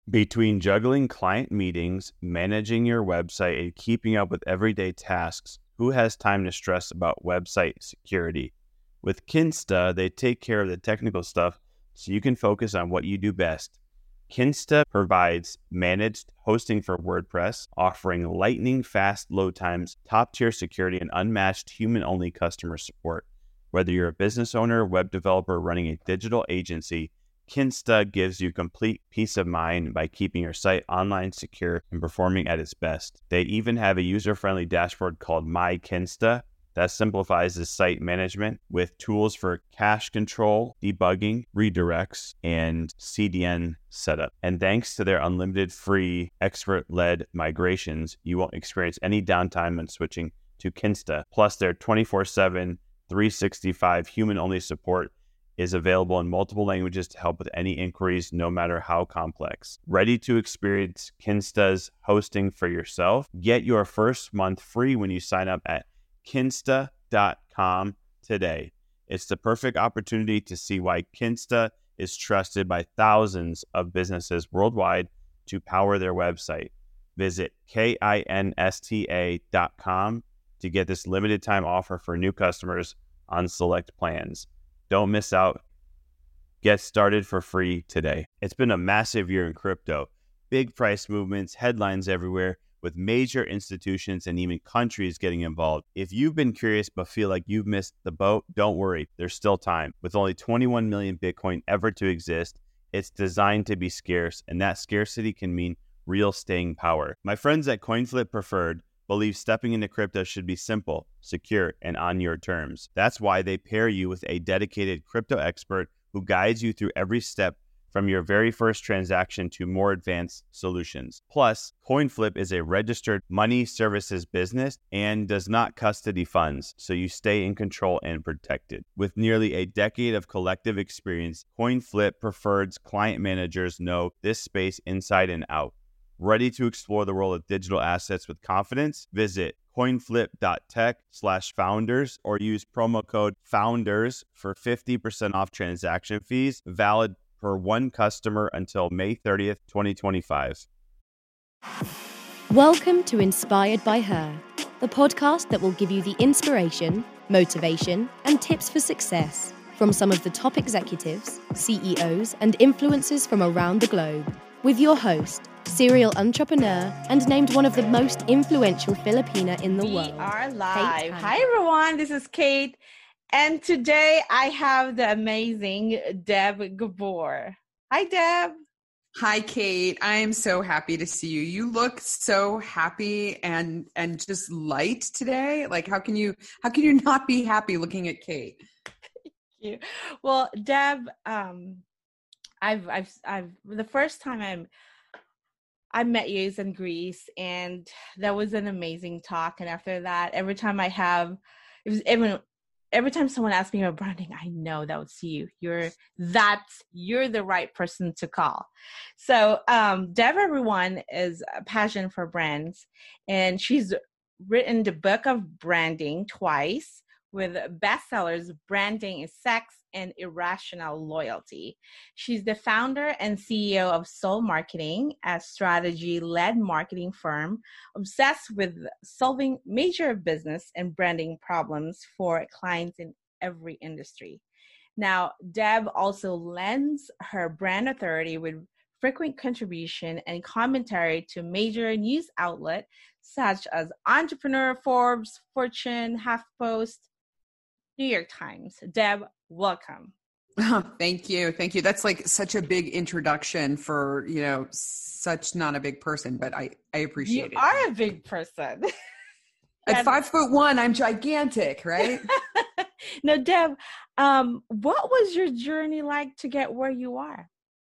Between juggling client meetings, managing your website, and keeping up with everyday tasks, who has time to stress about website security? With Kinsta, they take care of the technical stuff so you can focus on what you do best. Kinsta provides managed hosting for WordPress, offering lightning fast load times, top-tier security, and unmatched human-only customer support. Whether you're a business owner, web developer, running a digital agency, Kinsta gives you complete peace of mind by keeping your site online, secure, and performing at its best. They even have a user-friendly dashboard called My Kinsta that simplifies the site management with tools for cache control, debugging, redirects, and CDN setup. And thanks to their unlimited free expert-led migrations, you won't experience any downtime when switching to Kinsta. Plus, their 24/7, 365 human-only support is available in multiple languages to help with any inquiries, no matter how complex. Ready to experience Kinsta's hosting for yourself? Get your first month free when you sign up at Kinsta.com today. It's the perfect opportunity to see why Kinsta is trusted by thousands of businesses worldwide to power their website. Visit Kinsta.com to get this limited time offer for new customers on select plans. Don't miss out. Get started for free today. It's been a massive year in crypto. Big price movements, headlines everywhere, with major institutions and even countries getting involved. If you've been curious but feel like you've missed the boat, don't worry. There's still time. With only 21 million Bitcoin ever to exist, it's designed to be scarce, and that scarcity can mean real staying power. My friends at CoinFlip Preferred believe stepping into crypto should be simple, secure, and on your terms. That's why they pair you with a dedicated crypto expert who guides you through every step from your very first transaction to more advanced solutions. Plus, CoinFlip is a registered money services business and does not custody funds, so you stay in control and protected. With nearly a decade of collective experience, CoinFlip Preferred's client managers know this space inside and out. Ready to explore the world of digital assets with confidence? Visit coinflip.tech/founders or use promo code FOUNDERS for 50% off transaction fees, valid per one customer until May 30th, 2025. Welcome to Inspired by Her, the podcast that will give you the inspiration, motivation, and tips for success from some of the top executives, CEOs, and influencers from around the globe. With your host, serial entrepreneur, and named one of the most influential Filipina in the world. We are live. Hi, everyone. This is Kate. And today I have the amazing Deb Gabor. Hi, Deb. Hi, Kate. I am so happy to see you. You look so happy and just light today. Like, how can you not be happy looking at Kate? Thank you. Well, Deb, I've the first time I met you is in Greece, and that was an amazing talk. And after that, every time someone asks me about branding, I know that was you. You're the right person to call. So Deb, everyone, is a passion for brands, and she's written the book of branding twice with bestsellers, Branding is Sex and Irrational Loyalty. She's the founder and CEO of Soul Marketing, a strategy-led marketing firm obsessed with solving major business and branding problems for clients in every industry. Now, Deb also lends her brand authority with frequent contribution and commentary to major news outlets such as Entrepreneur, Forbes, Fortune, HuffPost, New York Times. Deb, welcome. Oh, thank you. Thank you. That's like such a big introduction for, such not a big person, but I appreciate it. You are a big person. At 5'1", I'm gigantic, right? Now, Deb, what was your journey like to get where you are?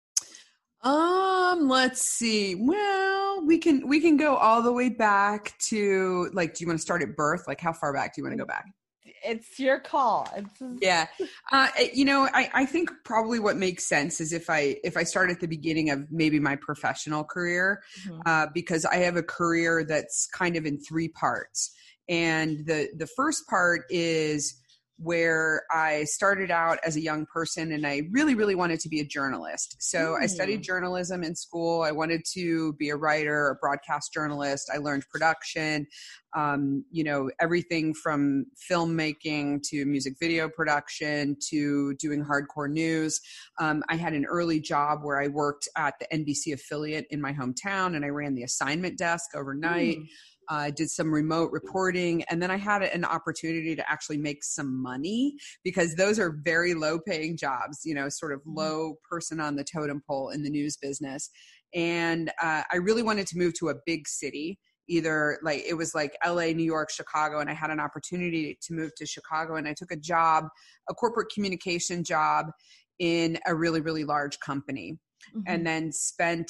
Let's see. Well, we can go all the way back to, like, do you want to start at birth? Like, how far back do you want to go back? It's your call. Yeah. I think probably what makes sense is if I start at the beginning of maybe my professional career, because I have a career that's kind of in three parts. And the first part is where I started out as a young person and I really, really wanted to be a journalist. So I studied journalism in school. I wanted to be a writer, a broadcast journalist. I learned production, everything from filmmaking to music video production to doing hardcore news. I had an early job where I worked at the NBC affiliate in my hometown and I ran the assignment desk overnight. Did some remote reporting, and then I had an opportunity to actually make some money because those are very low paying jobs, sort of low person on the totem pole in the news business. And I really wanted to move to a big city, either like it was like LA, New York, Chicago, and I had an opportunity to move to Chicago, and I took a job, a corporate communication job in a really, really large company, and then spent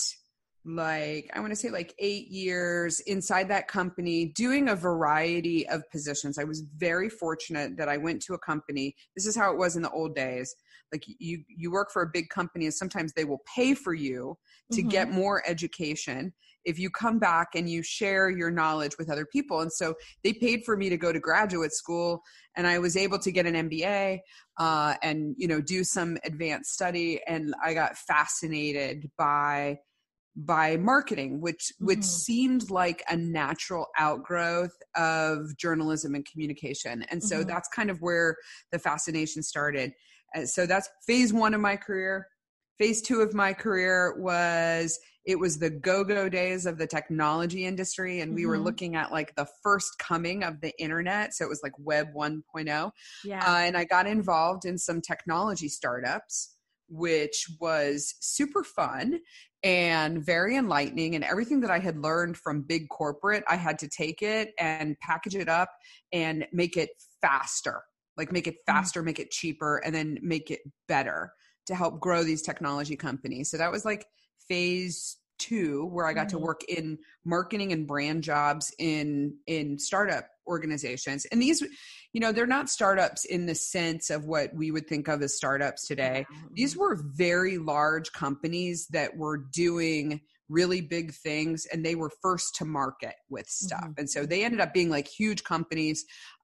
I want to say 8 years inside that company doing a variety of positions. I was very fortunate that I went to a company. This is how it was in the old days. Like you work for a big company and sometimes they will pay for you to get more education if you come back and you share your knowledge with other people. And so they paid for me to go to graduate school, and I was able to get an MBA and, do some advanced study. And I got fascinated by marketing, which seemed like a natural outgrowth of journalism and communication. And so that's kind of where the fascination started. So that's phase one of my career. Phase two of my career was the go-go days of the technology industry. And we were looking at the first coming of the internet. So it was like Web 1.0. Yeah. And I got involved in some technology startups, which was super fun and very enlightening. And everything that I had learned from big corporate, I had to take it and package it up and make it faster, make it cheaper, and then make it better to help grow these technology companies. So that was phase two, where I got to work in marketing and brand jobs in startup organizations. And these, they're not startups in the sense of what we would think of as startups today. These were very large companies that were doing really big things, and they were first to market with stuff. And so they ended up being huge companies.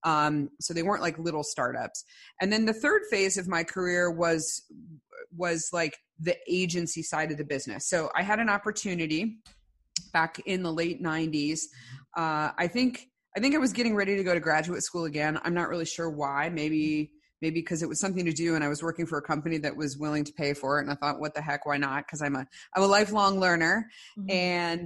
So they weren't little startups. And then the third phase of my career was the agency side of the business. So I had an opportunity back in the late 90s. I think I was getting ready to go to graduate school again. I'm not really sure why. Maybe because it was something to do, and I was working for a company that was willing to pay for it. And I thought, what the heck, why not? Because I'm a lifelong learner. And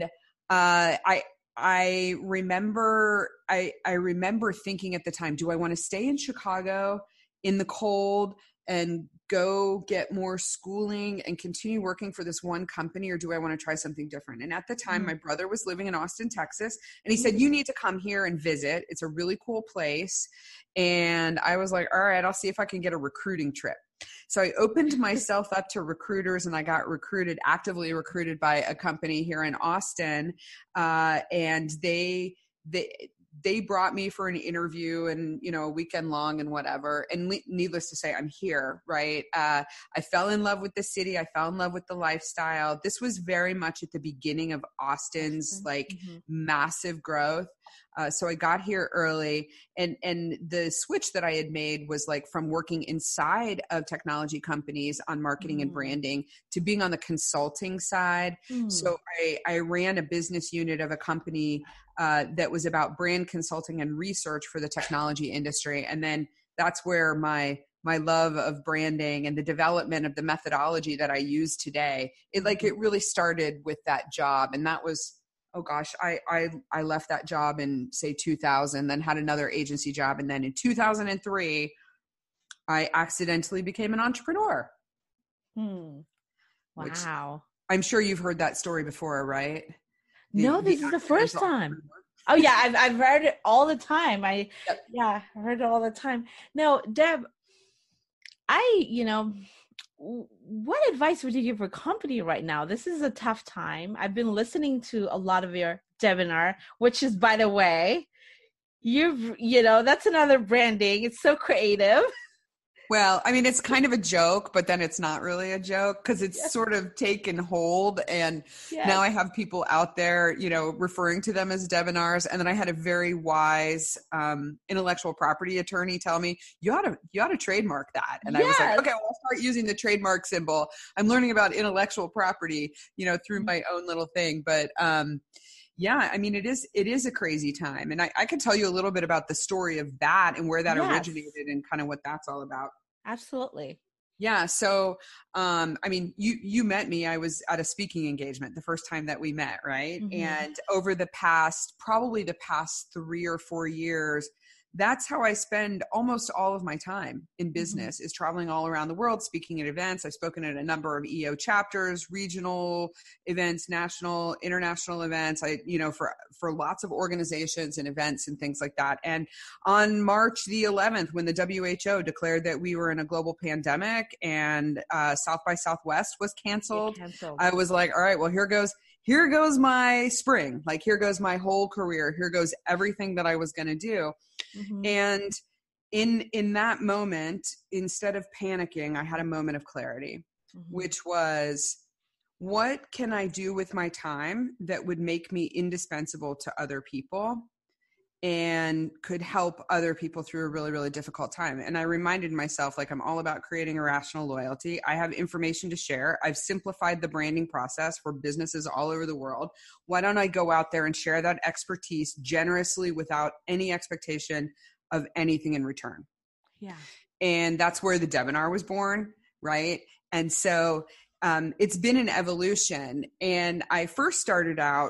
I remember thinking at the time, do I want to stay in Chicago in the cold and go get more schooling and continue working for this one company, or do I want to try something different? And at the time, my brother was living in Austin, Texas, and he said, you need to come here and visit. It's a really cool place. And I was like, all right, I'll see if I can get a recruiting trip. So I opened myself up to recruiters, and I got actively recruited by a company here in Austin. And they brought me for an interview and, a weekend long and whatever. And needless to say, I'm here, right? I fell in love with the city. I fell in love with the lifestyle. This was very much at the beginning of Austin's massive growth. So I got here early, and the switch that I had made was from working inside of technology companies on marketing and branding to being on the consulting side. So I ran a business unit of a company that was about brand consulting and research for the technology industry. And then that's where my love of branding and the development of the methodology that I use today, it really started with that job. And that was, oh gosh, I left that job in say 2000, then had another agency job. And then in 2003, I accidentally became an entrepreneur. Wow. I'm sure you've heard that story before, right? No, this is the first time. Oh yeah, I've heard it all the time. I heard it all the time. No, Deb, what advice would you give for a company right now? This is a tough time. I've been listening to a lot of your webinar, which is, by the way, that's another branding. It's so creative. Well, I mean, it's kind of a joke, but then it's not really a joke because it's Yes. sort of taken hold. And Yes. now I have people out there, referring to them as Debinars. And then I had a very wise intellectual property attorney tell me, you ought to trademark that. And I was like, Yes. okay, well, I'll start using the trademark symbol. I'm learning about intellectual property, through my own little thing. But yeah, I mean, it is a crazy time. And I could tell you a little bit about the story of that and where that Yes. originated and kind of what that's all about. Absolutely. Yeah. So, I mean, you met me, I was at a speaking engagement the first time that we met. Right. Mhm. And over probably the past 3 or 4 years, that's how I spend almost all of my time in business, is traveling all around the world, speaking at events. I've spoken at a number of EO chapters, regional events, national, international events, for lots of organizations and events and things like that. And on March the 11th, when the WHO declared that we were in a global pandemic and South by Southwest was canceled, I was like, all right, well, here goes my spring. Like, here goes my whole career. Here goes everything that I was going to do. Mhm. And in that moment, instead of panicking, I had a moment of clarity, which was, what can I do with my time that would make me indispensable to other people and could help other people through a really, really difficult time? And I reminded myself, like, I'm all about creating irrational loyalty. I have information to share. I've simplified the branding process for businesses all over the world. Why don't I go out there and share that expertise generously without any expectation of anything in return? Yeah. And that's where the Debinar was born, right? And so it's been an evolution. And I first started out,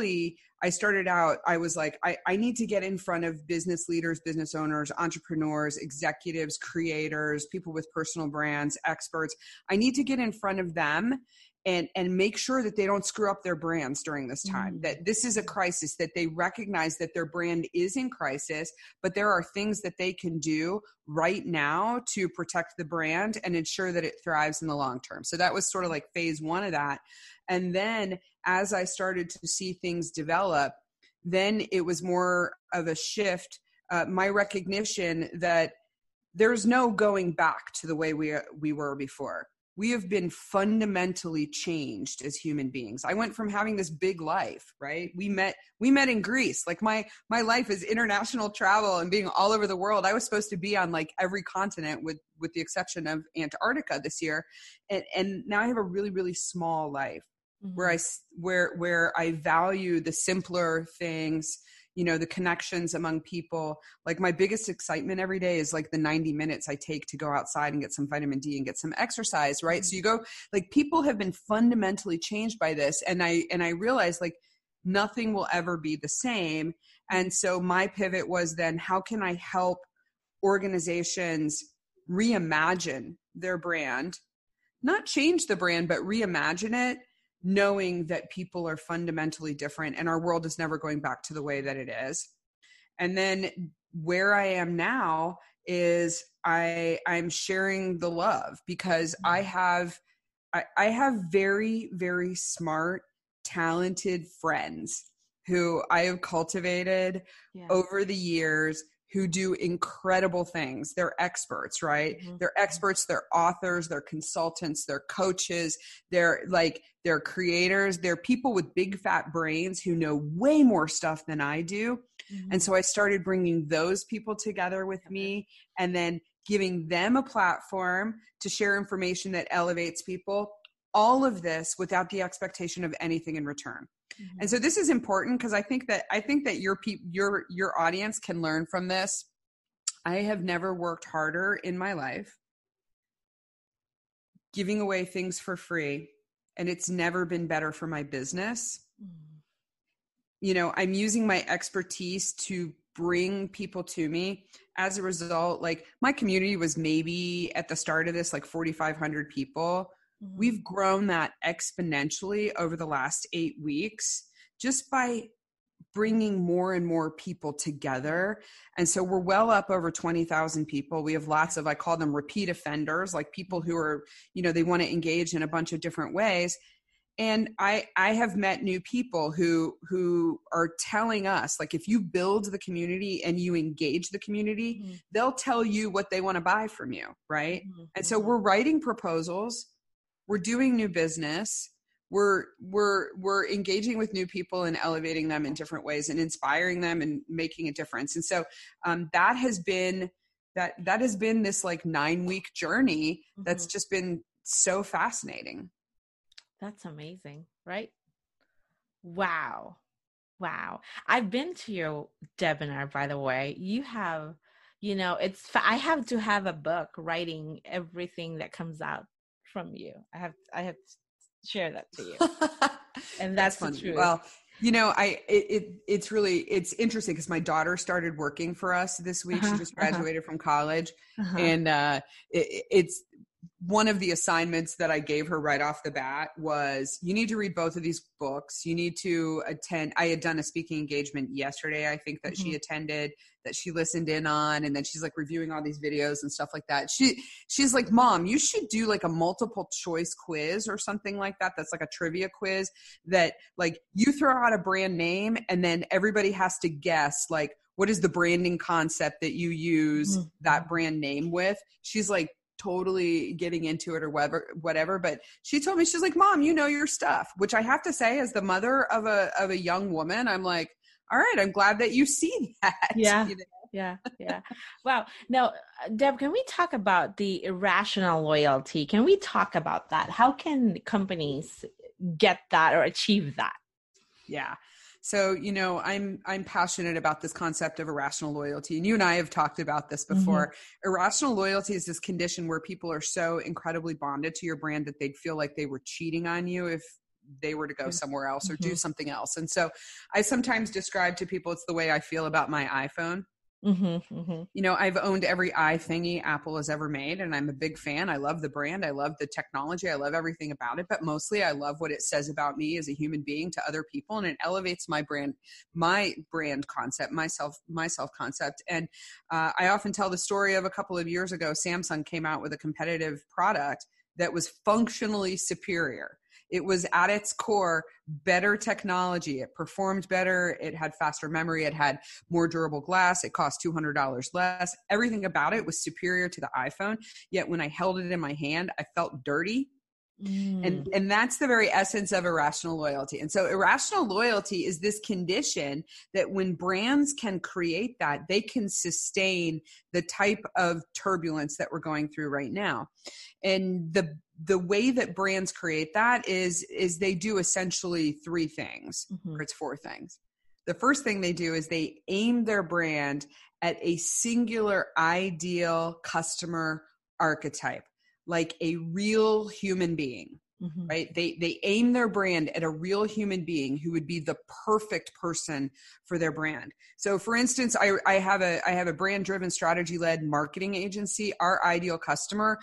I was like, I need to get in front of business leaders, business owners, entrepreneurs, executives, creators, people with personal brands, experts. I need to get in front of them and make sure that they don't screw up their brands during this time, that this is a crisis, that they recognize that their brand is in crisis, but there are things that they can do right now to protect the brand and ensure that it thrives in the long term. So that was sort of like phase one of that. And then as I started to see things develop, then it was more of a shift, my recognition that there's no going back to the way we were before. We have been fundamentally changed as human beings. I went from having this big life, right? We met in Greece. Like my life is international travel and being all over the world. I was supposed to be on like every continent with the exception of Antarctica this year. And now I have a really, really small life where I value the simpler things, the connections among people. Like, my biggest excitement every day is like the 90 minutes I take to go outside and get some vitamin D and get some exercise, right? So you go, like, people have been fundamentally changed by this. And I realized, like, nothing will ever be the same. And so my pivot was then, how can I help organizations reimagine their brand, not change the brand, but reimagine it, knowing that people are fundamentally different and our world is never going back to the way that it is. And then where I am now is I'm sharing the love, because I have very, very smart, talented friends who I have cultivated over the years, who do incredible things. They're experts, right? They're experts, they're authors, they're consultants, they're coaches, they're creators, they're people with big fat brains who know way more stuff than I do. And so I started bringing those people together with me, and then giving them a platform to share information that elevates people. All of this without the expectation of anything in return. And so this is important, because I think that your audience can learn from this. I have never worked harder in my life giving away things for free, and it's never been better for my business. I'm using my expertise to bring people to me. As a result, like, my community was maybe at the start of this like 4,500 people. We've grown that exponentially over the last 8 weeks just by bringing more and more people together. And so we're well up over 20,000 people. We have lots of, I call them repeat offenders, like people who are, they want to engage in a bunch of different ways. And I have met new people who are telling us, like, if you build the community and you engage the community, Mm-hmm. they'll tell you what they want to buy from you, right? Mm-hmm. And so we're writing proposals, we're doing new business, we're engaging with new people and elevating them in different ways and inspiring them and making a difference. And so that has been this like 9-week journey that's just been so fascinating. That's amazing, right? Wow. I've been to your webinar, by the way. You have, I have to have a book writing everything that comes out from you. I have to share that to you. And that's the truth. Well, it's interesting because my daughter started working for us this week. She just graduated from college, and it's one of the assignments that I gave her right off the bat was, you need to read both of these books. You need to attend. I had done a speaking engagement yesterday, I think, that she attended, that she listened in on, and then she's like reviewing all these videos and stuff like that. She's like, Mom, you should do like a multiple choice quiz or something like that. That's like a trivia quiz that like you throw out a brand name and then everybody has to guess like, what is the branding concept that you use that brand name with? She's like, totally getting into it or whatever. But she told me, she's like, Mom, you know your stuff, which I have to say, as the mother of a young woman, I'm like, all right, I'm glad that you see that. Yeah. Yeah. Wow. Now, Deb, can we talk about the irrational loyalty? Can we talk about that? How can companies get that or achieve that? Yeah. So, I'm passionate about this concept of irrational loyalty. And you and I have talked about this before. Irrational loyalty is this condition where people are so incredibly bonded to your brand that they'd feel like they were cheating on you if they were to go somewhere else or do something else. And so I sometimes describe to people, it's the way I feel about my iPhone. I've owned every thingy Apple has ever made, and I'm a big fan. I love the brand. I love the technology. I love everything about it, but mostly I love what it says about me as a human being to other people. And it elevates my brand concept, my self concept. And I often tell the story of a couple of years ago, Samsung came out with a competitive product that was functionally superior. It was at its core better technology. It performed better. It had faster memory. It had more durable glass. It cost $200 less. Everything about it was superior to the iPhone. Yet when I held it in my hand, I felt dirty. And that's the very essence of irrational loyalty. And so irrational loyalty is this condition that when brands can create that, they can sustain the type of turbulence that we're going through right now. And the way that brands create that is they do essentially 3 things, or it's 4 things. The first thing they do is they aim their brand at a singular ideal customer archetype, like a real human being, right? They aim their brand at a real human being who would be the perfect person for their brand. So for instance, I have a brand driven, strategy led marketing agency. Our ideal customer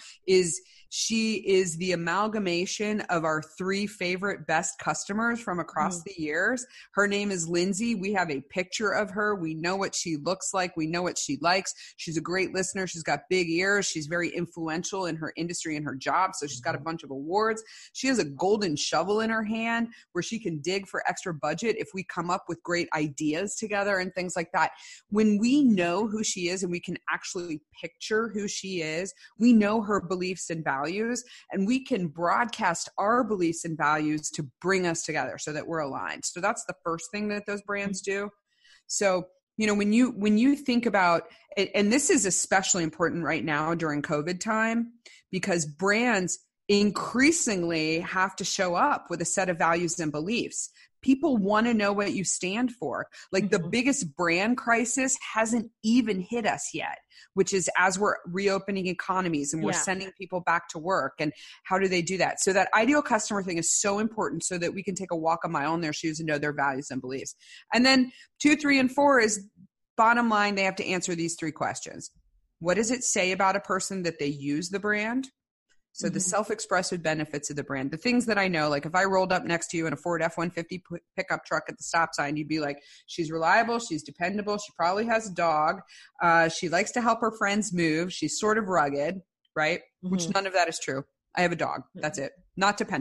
she is the amalgamation of our 3 favorite best customers from across the years. Her name is Lindsay. We have a picture of her. We know what she looks like. We know what she likes. She's a great listener. She's got big ears. She's very influential in her industry and her job. So she's got a bunch of awards. She has a golden shovel in her hand where she can dig for extra budget if we come up with great ideas together and things like that. When we know who she is and we can actually picture who she is, we know her beliefs and values, and we can broadcast our beliefs and values to bring us together so that we're aligned. So that's the first thing that those brands do. So, when you think about it, and this is especially important right now during COVID time, because brands increasingly have to show up with a set of values and beliefs. People want to know what you stand for. Like the biggest brand crisis hasn't even hit us yet, which is as we're reopening economies and we're sending people back to work. And how do they do that? So that ideal customer thing is so important so that we can take a walk a mile in their shoes and know their values and beliefs. And then 2, 3, and 4 is bottom line. They have to answer these 3 questions. What does it say about a person that they use the brand? So the self-expressive benefits of the brand, the things that I know, like if I rolled up next to you in a Ford F-150 pickup truck at the stop sign, you'd be like, she's reliable, she's dependable, she probably has a dog, she likes to help her friends move, she's sort of rugged, right? Which none of that is true. I have a dog. That's it. Not dependable.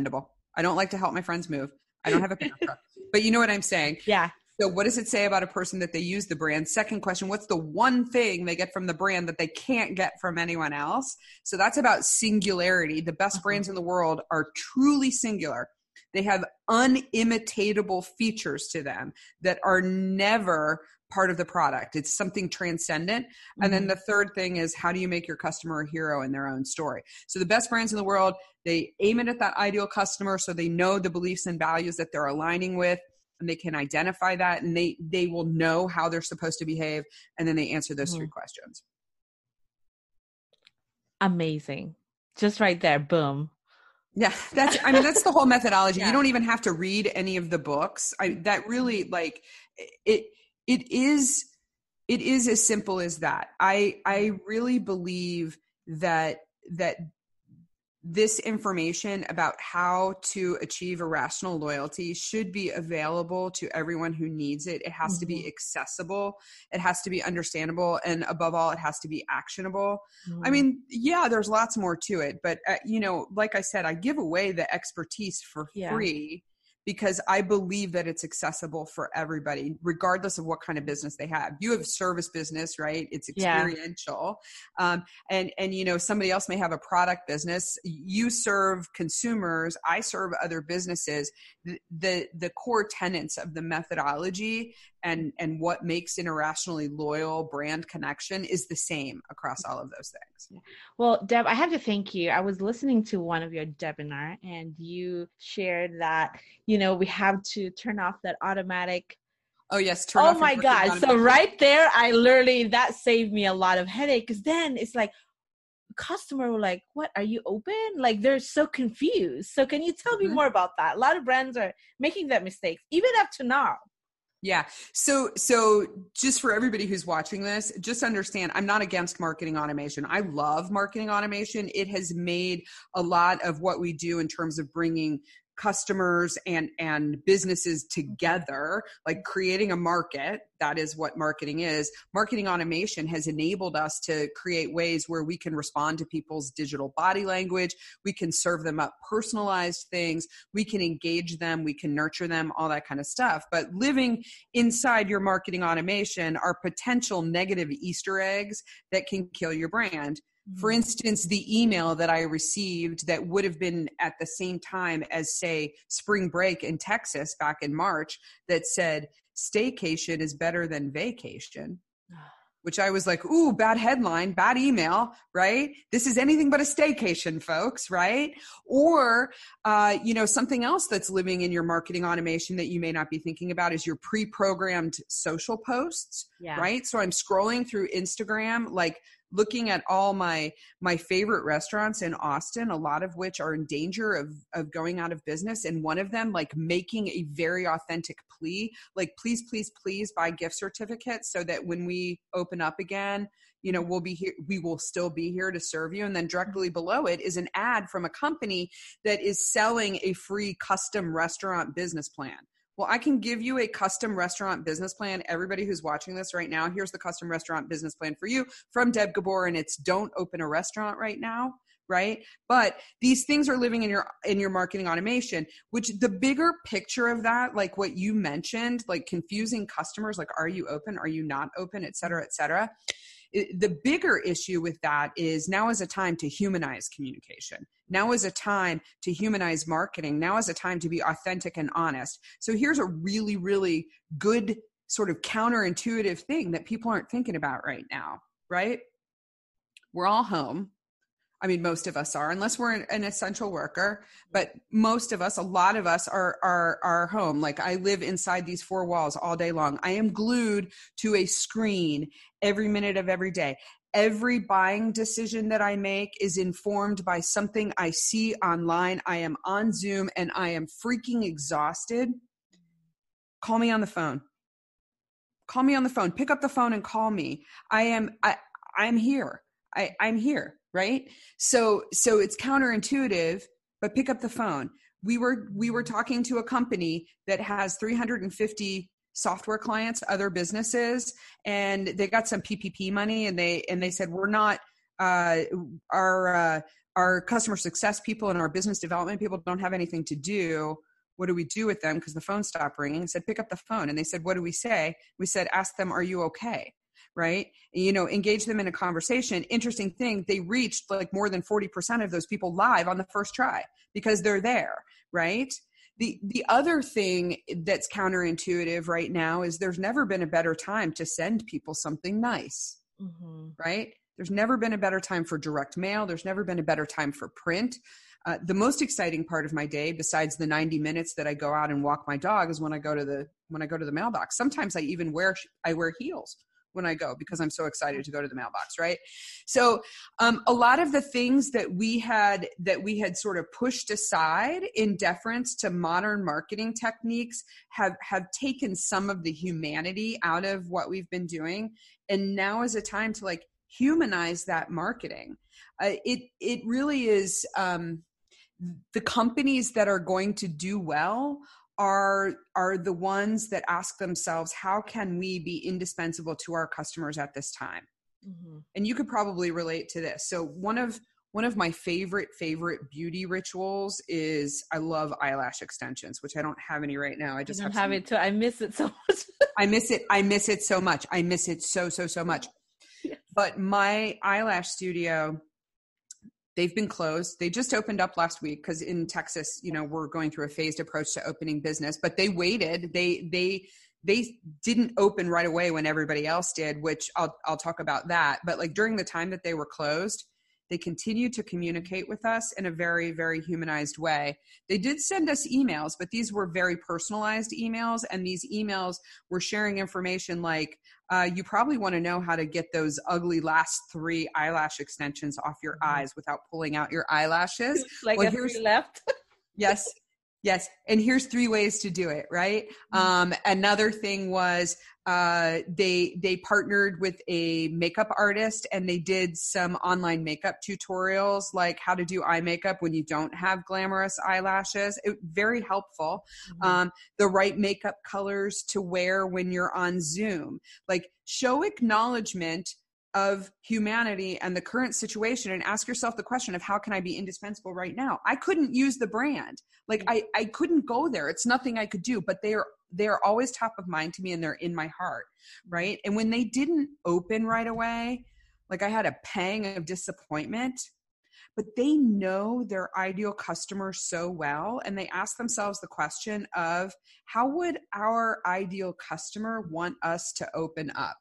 I don't like to help my friends move. I don't have a pickup truck. But you know what I'm saying? Yeah. So what does it say about a person that they use the brand? Second question, what's the one thing they get from the brand that they can't get from anyone else? So that's about singularity. The best brands in the world are truly singular. They have unimitatable features to them that are never part of the product. It's something transcendent. And then the third thing is, how do you make your customer a hero in their own story? So the best brands in the world, they aim it at that ideal customer so they know the beliefs and values that they're aligning with, and they can identify that, and they will know how they're supposed to behave, and then they answer those 3 questions. Amazing. Just right there. Boom. Yeah, that's the whole methodology. Yeah. You don't even have to read any of the books. That really, like, it is as simple as that. I really believe that this information about how to achieve irrational loyalty should be available to everyone who needs it. It has to be accessible. It has to be understandable. And above all, it has to be actionable. I mean, yeah, there's lots more to it. But, like I said, I give away the expertise for free because I believe that it's accessible for everybody, regardless of what kind of business they have. You have a service business, right? It's experiential. And somebody else may have a product business. You serve consumers. I serve other businesses. The core tenets of the methodology and what makes an irrationally loyal brand connection is the same across all of those things. Well, Deb, I have to thank you. I was listening to one of your webinar, and you shared that, we have to turn off that automatic. Oh, yes. Oh, my God. So right there, that saved me a lot of headache, because then it's like, customer were like, what, are you open? Like, they're so confused. So can you tell me more about that? A lot of brands are making that mistake, even up to now. Yeah. So just for everybody who's watching this, just understand, I'm not against marketing automation. I love marketing automation. It has made a lot of what we do in terms of bringing customers and businesses together, like creating a market. That is what marketing is. Marketing automation has enabled us to create ways where we can respond to people's digital body language. We can serve them up personalized things. We can engage them. We can nurture them, all that kind of stuff. But living inside your marketing automation are potential negative Easter eggs that can kill your brand. For instance, the email that I received that would have been at the same time as, say, spring break in Texas back in March that said, staycation is better than vacation, which I was like, ooh, bad headline, bad email, right? This is anything but a staycation, folks, right? Or, something else that's living in your marketing automation that you may not be thinking about is your pre-programmed social posts, right? So I'm scrolling through Instagram, like, looking at all my favorite restaurants in Austin, a lot of which are in danger of going out of business. And one of them, like, making a very authentic plea, like, please, please, please buy gift certificates so that when we open up again, we'll be here, we will still be here to serve you. And then directly below it is an ad from a company that is selling a free custom restaurant business plan. Well, I can give you a custom restaurant business plan. Everybody who's watching this right now, here's the custom restaurant business plan for you from Deb Gabor, and it's don't open a restaurant right now, right? But these things are living in your marketing automation, which the bigger picture of that, like what you mentioned, like confusing customers, like, are you open? Are you not open? Et cetera, et cetera. The bigger issue with that is now is a time to humanize communication. Now is a time to humanize marketing. Now is a time to be authentic and honest. So here's a really, really good sort of counterintuitive thing that people aren't thinking about right now, right? We're all home. I mean, most of us are, unless we're an essential worker, but most of us, a lot of us are home. Like, I live inside these 4 walls all day long. I am glued to a screen every minute of every day. Every buying decision that I make is informed by something I see online. I am on Zoom and I am freaking exhausted. Call me on the phone. Call me on the phone. Pick up the phone and call me. I'm here. I'm here. Right? So it's counterintuitive, but pick up the phone. We were talking to a company that has 350 software clients, other businesses, and they got some PPP money, and they said, we're not, our our customer success people and our business development people don't have anything to do. What do we do with them? Because the phone stopped ringing. I said, pick up the phone. And they said, what do we say? We said, ask them, are you okay? Right? You know, engage them in a conversation. Interesting thing, they reached like more than 40% of those people live on the first try because they're there, right? The other thing that's counterintuitive right now is there's never been a better time to send people something nice, right? There's never been a better time for direct mail. There's never been a better time for print. The most exciting part of my day, besides the 90 minutes that I go out and walk my dog, is when I go to the mailbox. Sometimes I even wear heels when I go because I'm so excited to go to the mailbox, right? So a lot of the things that we had sort of pushed aside in deference to modern marketing techniques have taken some of the humanity out of what we've been doing. And now is a time to like humanize that marketing. It really is the companies that are going to do well are the ones that ask themselves, how can we be indispensable to our customers at this time? And you could probably relate to this. So one of my favorite beauty rituals is I love eyelash extensions, which I don't have any right now. I just have it too. I miss it so much. I miss it so much. I miss it so much. Yes. But my eyelash studio, they've been closed. They just opened up last week because in Texas, you know, we're going through a phased approach to opening business, but they waited. They didn't open right away when everybody else did, which I'll talk about that. But like during the time that they were closed, they continued to communicate with us in a very, very humanized way. They did send us emails, but these were very personalized emails. And these emails were sharing information like, you probably want to know how to get those ugly last 3 eyelash extensions off your eyes without pulling out your eyelashes. Like well, here's 3 left. Yes. And here's 3 ways to do it, right? Another thing was they partnered with a makeup artist and they did some online makeup tutorials, like how to do eye makeup when you don't have glamorous eyelashes. Very helpful. The right makeup colors to wear when you're on Zoom. Like show acknowledgement of humanity and the current situation and ask yourself the question of how can I be indispensable right now? I couldn't use the brand. Like I couldn't go there. It's nothing I could do, but they're always top of mind to me and they're in my heart. Right. And when they didn't open right away, like I had a pang of disappointment, but they know their ideal customer so well. And they ask themselves the question of how would our ideal customer want us to open up?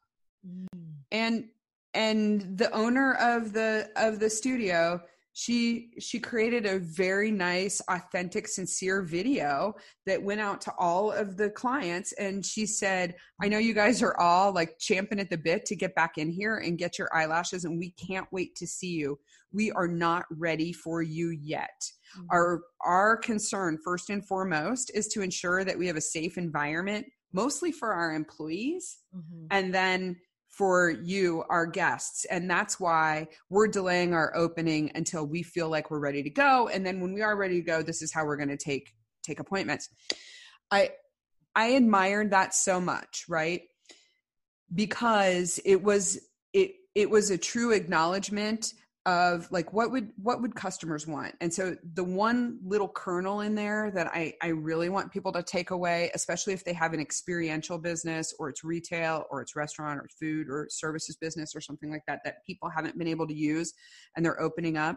And the owner of the studio, she created a very nice, authentic, sincere video that went out to all of the clients. And she said, I know you guys are all like champing at the bit to get back in here and get your eyelashes. And we can't wait to see you. We are not ready for you yet. Our concern, first and foremost, is to ensure that we have a safe environment, mostly for our employees. And then for you, our guests. And that's why we're delaying our opening until we feel like we're ready to go. And then when we are ready to go, this is how we're going to take appointments. I admired that so much, right? Because it was a true acknowledgement of like, what would customers want? And so the one little kernel in there that I really want people to take away, especially if they have an experiential business or it's retail or it's restaurant or food or services business or something like that people haven't been able to use and they're opening up.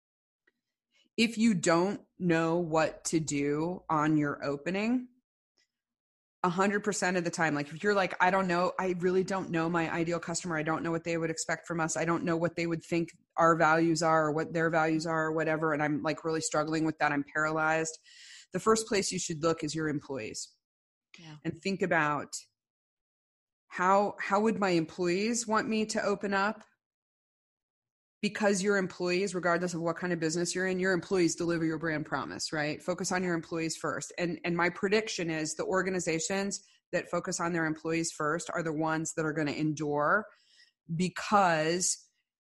If you don't know what to do on your opening, 100% of the time, like if you're like, I don't know, I really don't know my ideal customer. I don't know what they would expect from us. I don't know what they would think our values are or what their values are or whatever. And I'm like really struggling with that. I'm paralyzed. The first place you should look is your employees and think about how would my employees want me to open up? Because your employees, regardless of what kind of business you're in, your employees deliver your brand promise, right? Focus on your employees first. And my prediction is the organizations that focus on their employees first are the ones that are going to endure because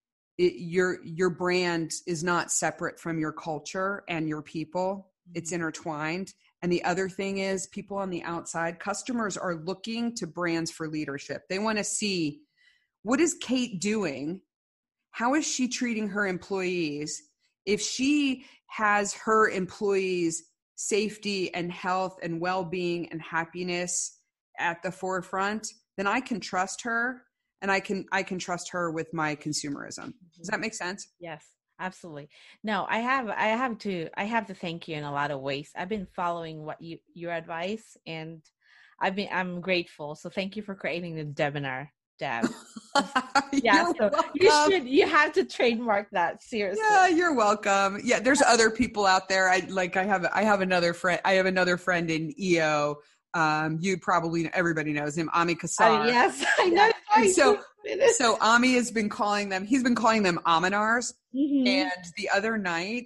your brand is not separate from your culture and your people. It's intertwined. And the other thing is people on the outside, customers are looking to brands for leadership. They want to see, what is Kate doing? How is she treating her employees? if she has her employees' safety and health and well-being and happiness at the forefront, then I can trust her, and I can trust her with my consumerism. Does that make sense? Yes, absolutely. No, I have to thank you in a lot of ways. I've been following your advice, and I'm grateful. So thank you for creating the Debinar, Deb. Yeah, so you have to trademark that, seriously. Yeah, you're welcome. Yeah, there's other people out there. I have another friend in EO. You probably, everybody knows him, Ami Kassar. Yes, I know. Yeah. So Ami he's been calling them Aminars. Mm-hmm. And the other night,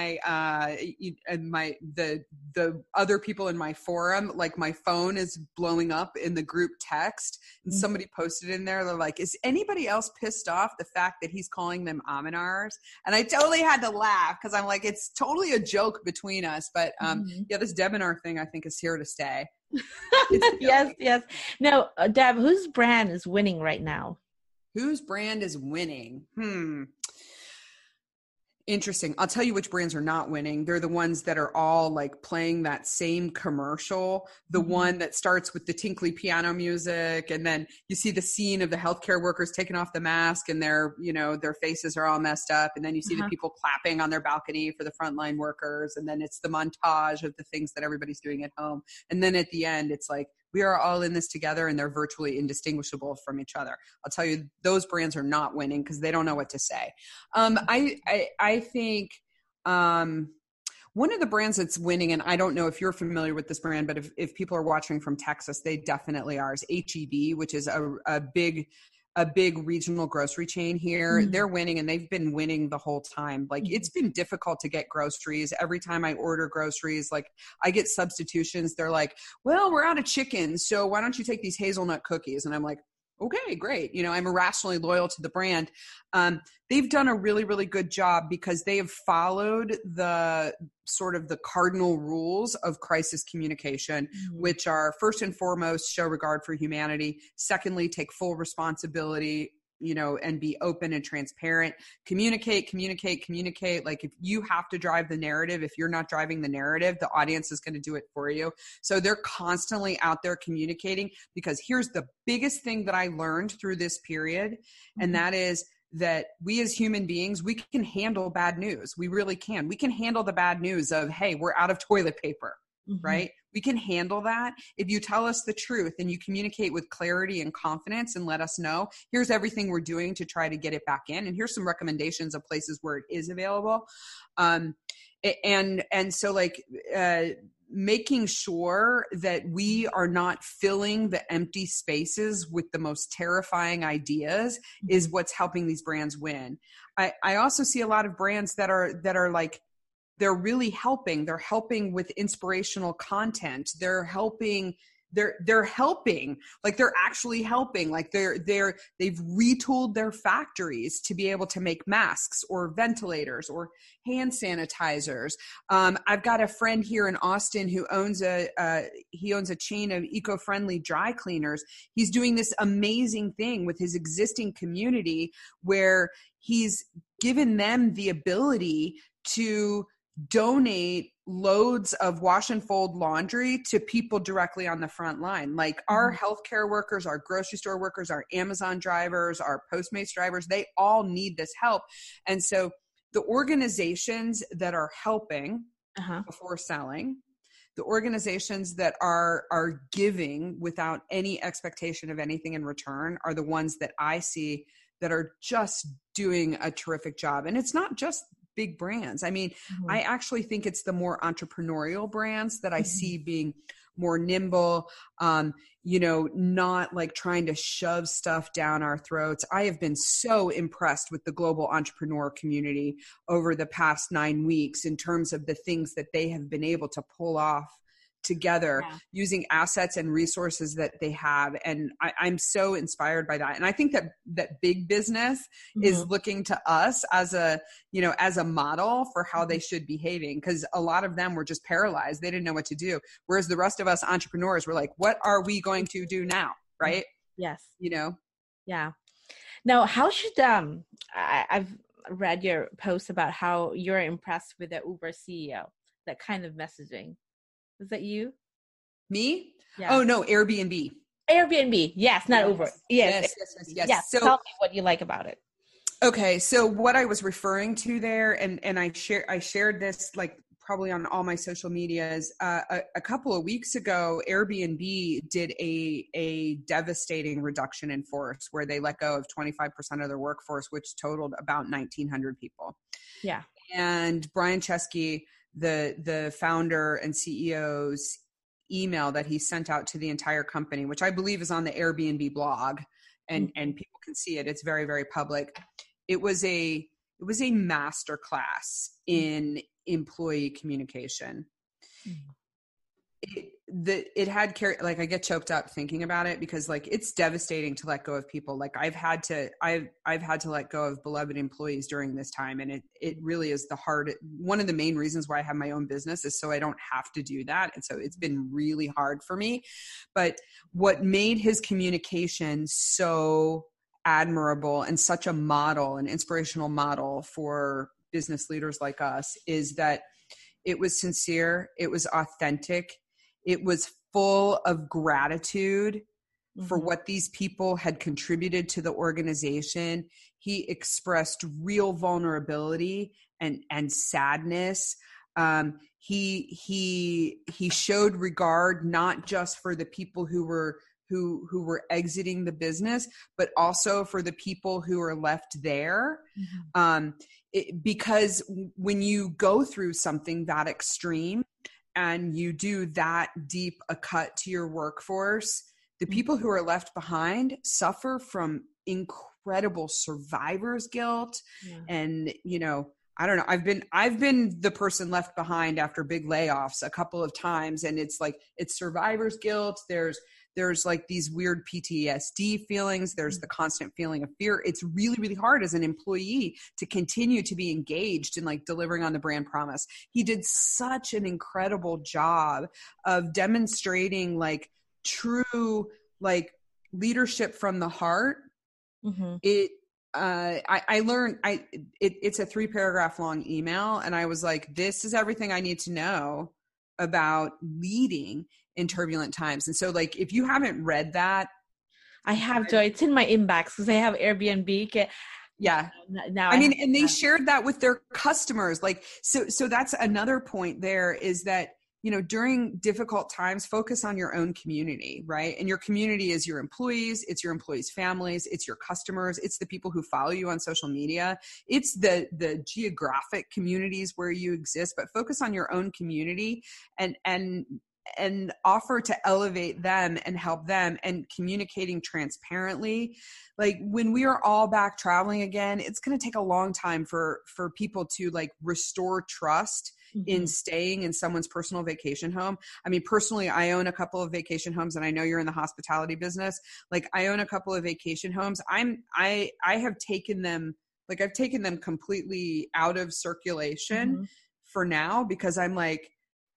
the other people in my forum, like my phone is blowing up in the group text, and mm-hmm. somebody posted in there, they're like, is anybody else pissed off the fact that he's calling them Aminars? And I totally had to laugh, because I'm like, it's totally a joke between us. But mm-hmm. yeah, this Debinar thing, I think, is here to stay. Yes. No, Deb, whose brand is winning right now? Whose brand is winning? Interesting. I'll tell you which brands are not winning. They're the ones that are all like playing that same commercial, the mm-hmm. one that starts with the tinkly piano music, and then you see the scene of the healthcare workers taking off the mask and their faces are all messed up, and then you see the people clapping on their balcony for the frontline workers, and then it's the montage of the things that everybody's doing at home, and then at the end it's like, we are all in this together, and they're virtually indistinguishable from each other. I'll tell you, those brands are not winning because they don't know what to say. I think one of the brands that's winning, and I don't know if you're familiar with this brand, but if people are watching from Texas, they definitely are, is H-E-B, which is a big regional grocery chain here. Mm-hmm. They're winning, and they've been winning the whole time. Like, it's been difficult to get groceries. Every time I order groceries, like, I get substitutions. They're like, well, we're out of chicken, so why don't you take these hazelnut cookies? And I'm like, okay, great. I'm irrationally loyal to the brand. They've done a really, really good job because they have followed the sort of the cardinal rules of crisis communication, mm-hmm. which are, first and foremost, show regard for humanity. Secondly, take full responsibility, and be open and transparent. Communicate. Like, if you have to drive the narrative, if you're not driving the narrative, the audience is going to do it for you. So they're constantly out there communicating, because here's the biggest thing that I learned through this period. Mm-hmm. And that is that we as human beings, we can handle bad news. We really can. We can handle the bad news of, hey, we're out of toilet paper, mm-hmm. right? We can handle that if you tell us the truth and you communicate with clarity and confidence and let us know, here's everything we're doing to try to get it back in. And here's some recommendations of places where it is available. And so like, making sure that we are not filling the empty spaces with the most terrifying ideas is what's helping these brands win. I also see a lot of brands that are like, they're really helping. They're helping with inspirational content. They're helping. Like, they're actually helping. Like, they've retooled their factories to be able to make masks or ventilators or hand sanitizers. I've got a friend here in Austin who owns a chain of eco-friendly dry cleaners. He's doing this amazing thing with his existing community where he's given them the ability to donate loads of wash and fold laundry to people directly on the front line. Like, our healthcare workers, our grocery store workers, our Amazon drivers, our Postmates drivers, they all need this help. And so the organizations that are helping before selling, the organizations that are giving without any expectation of anything in return, are the ones that I see that are just doing a terrific job. And it's not just big brands. I mean, I actually think it's the more entrepreneurial brands that I see being more nimble, not like trying to shove stuff down our throats. I have been so impressed with the global entrepreneur community over the past 9 weeks in terms of the things that they have been able to pull off together using assets and resources that they have. And I'm so inspired by that. And I think that big business is looking to us as a model for how they should be behaving, because a lot of them were just paralyzed. They didn't know what to do. Whereas the rest of us entrepreneurs were like, what are we going to do now? Right. Yes. Yeah. Now, how should, read your post about how you're impressed with the Uber CEO, that kind of messaging. Was that you? Me? Yeah. Oh no, Airbnb. Airbnb. Yes, not Uber. Yes. Yes. So tell me what you like about it. okay, so what I was referring to there, and I shared this like probably on all my social medias. A couple of weeks ago, Airbnb did a devastating reduction in force where they let go of 25% of their workforce, which totaled about 1,900 people. Yeah. And Brian Chesky, the founder and CEO's email that he sent out to the entire company, which I believe is on the Airbnb blog, and people can see it. It's very, very public. It was a master class in employee communication. It had like, I get choked up thinking about it because like it's devastating to let go of people. Like I've had to let go of beloved employees during this time, and it really is one of the main reasons why I have my own business is so I don't have to do that. And so it's been really hard for me. But what made his communication so admirable and such a model, an inspirational model for business leaders like us, is that it was sincere, it was authentic, it was full of gratitude for what these people had contributed to the organization. He expressed real vulnerability and sadness. He showed regard not just for the people who were exiting the business, but also for the people who are left there. Because when you go through something that extreme and you do that deep a cut to your workforce, the people who are left behind suffer from incredible survivor's guilt. And, I don't know. I've been the person left behind after big layoffs a couple of times. And it's like, it's survivor's guilt. There's like these weird PTSD feelings. There's the constant feeling of fear. It's really, really hard as an employee to continue to be engaged in like delivering on the brand promise. He did such an incredible job of demonstrating like true, like leadership from the heart. I learned it's a 3-paragraph long email. And I was like, this is everything I need to know about leading in turbulent times. And so like, if you haven't read that, I have, Joy. It's in my inbox because I have Airbnb. Yeah. Now and they shared that with their customers. Like, so that's another point there is that, during difficult times, focus on your own community, right? And your community is your employees, it's your employees' families, it's your customers, it's the people who follow you on social media, it's the geographic communities where you exist, but focus on your own community and offer to elevate them and help them, and communicating transparently. Like when we are all back traveling again, it's going to take a long time for people to like restore trust in staying in someone's personal vacation home. I mean, personally, I own a couple of vacation homes, and I know you're in the hospitality business. Like I own a couple of vacation homes. I have taken them, like I've taken them completely out of circulation for now, because I'm like,